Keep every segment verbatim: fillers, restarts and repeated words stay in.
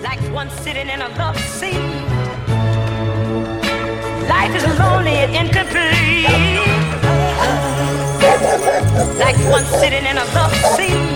like one sitting in a love seat. Life is lonely and incomplete, like one sitting in a love seat.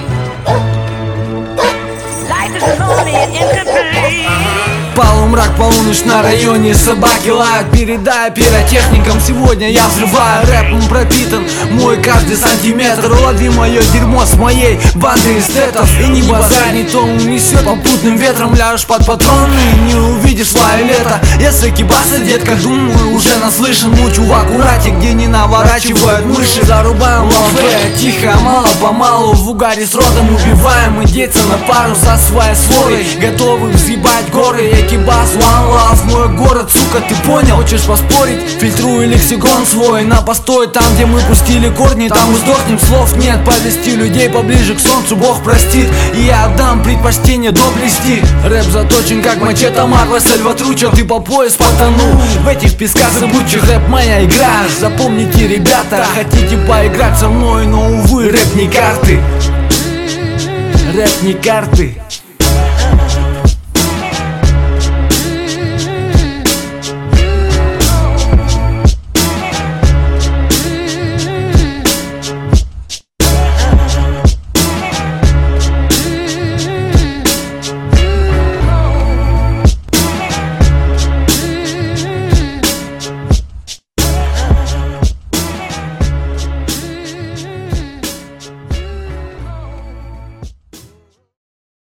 Life is lonely and incomplete. Полумрак, полуночь, на районе собаки лают. Передая пиротехникам, сегодня я взрываю. Рэпом пропитан мой каждый сантиметр. Лови мое дерьмо с моей банды эстетов. И не базарь, не то унесет попутным ветром. Ляжешь под патроны и не увидишь свое лето. Если кибаса, детка, думаю, уже наслышан. Мучу в аккурате, где не наворачивают мыши. Зарубаем лаве, тихо, мало-помалу. В угаре с родом убиваем и деться на пару со своей свой. Готовы взъебать горы. Экибас, one love, мой город, сука, ты понял? Хочешь поспорить? Фильтрую лексикон свой на постой. Там, где мы пустили корни, там мы сдохнем. Слов нет, повести людей поближе к солнцу Бог простит. И я отдам предпочтение доблести. Рэп заточен, как мачете Марва Сальватруча. Ты по пояс потонул в этих песках зыбучих. Рэп моя игра, запомните, ребята. Хотите поиграть со мной, но увы, рэп не карты. Рэп не карты.